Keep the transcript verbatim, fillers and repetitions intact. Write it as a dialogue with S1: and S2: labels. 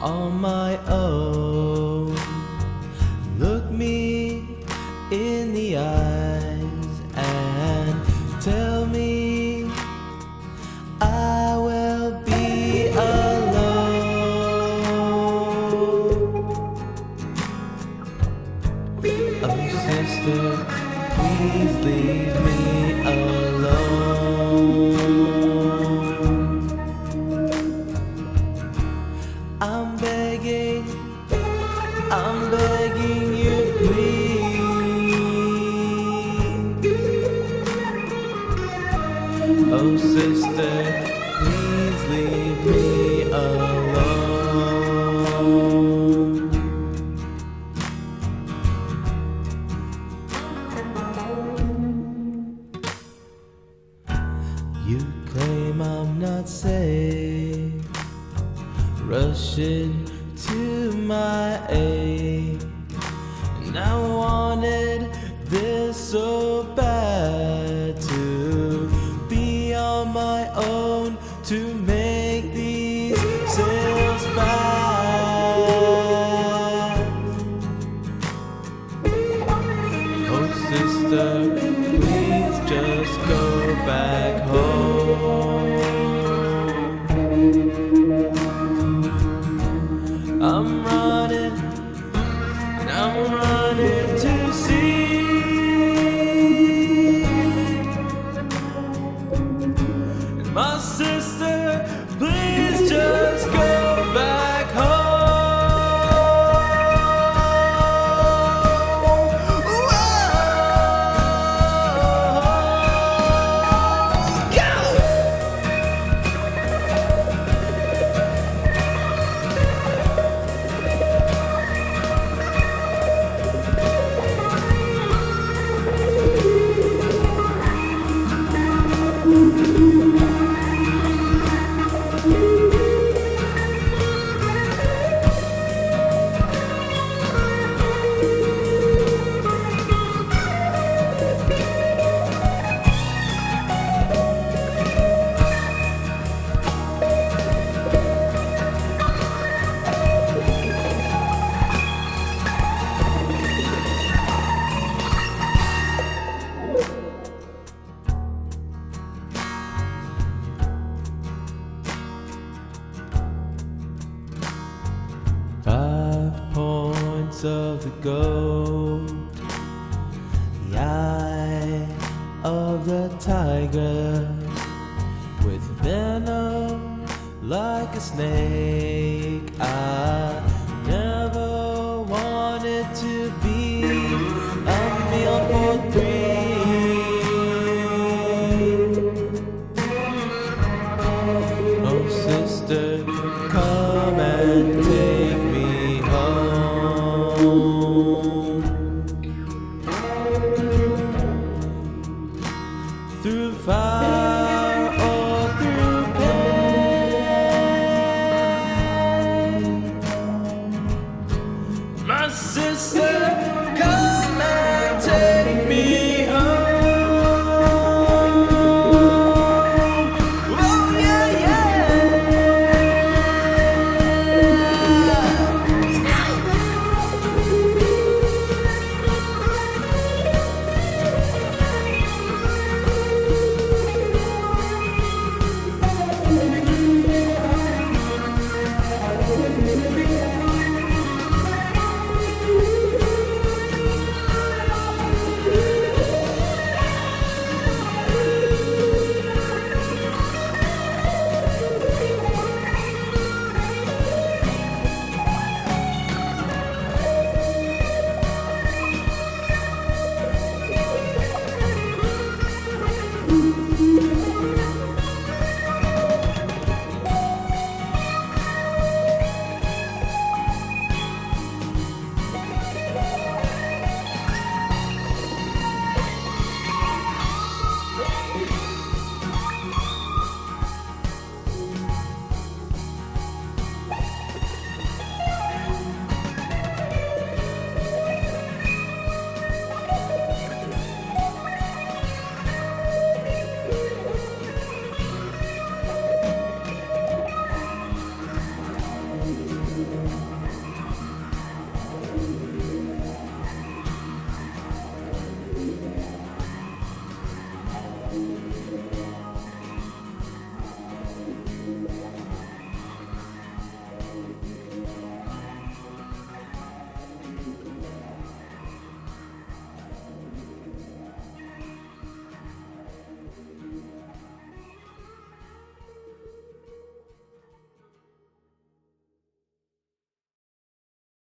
S1: on my own. Look me in the eyes and tell me I will be alone. Oh sister, please leave me alone. I'm begging, I'm begging you please. Oh sister, please leave me alone. You claim I'm not safe, rushing to my aid, and I wanted this so bad to be on my own to make these sales fast. Oh sister, please just go back home. I'm running, and I'm running to see. And my sister, please just go back home. Whoa. Go! Five points of the gold, the eye of the tiger, with venom like a snake. I never wanted to be a meal for three. Oh sister, come